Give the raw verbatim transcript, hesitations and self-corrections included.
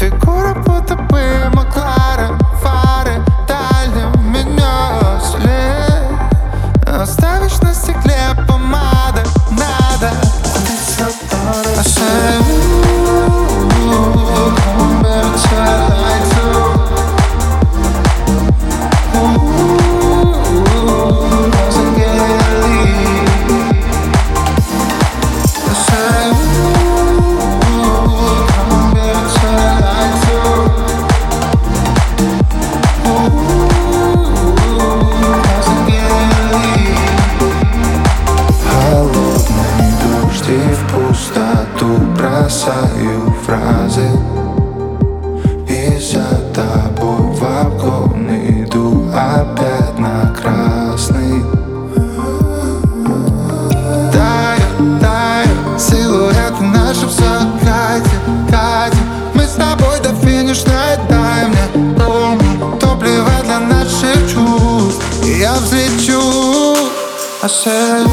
фигура будто бы Макларен, фары дальним меня след. Оставишь на стекле помадой, надо. I say, ooh, come back to light too. Ooh, doesn't get leave. I say, ooh, come back to light too. Ooh, doesn't get leave. Холодные дожди в пустоту бросаю фразы, и за тобой в обгон иду опять на красный. Тает, тает силуэты наши в закате, катим мы с тобой до финишной. Дай мне помню топливо для наших чувств, и я взлечу. I said,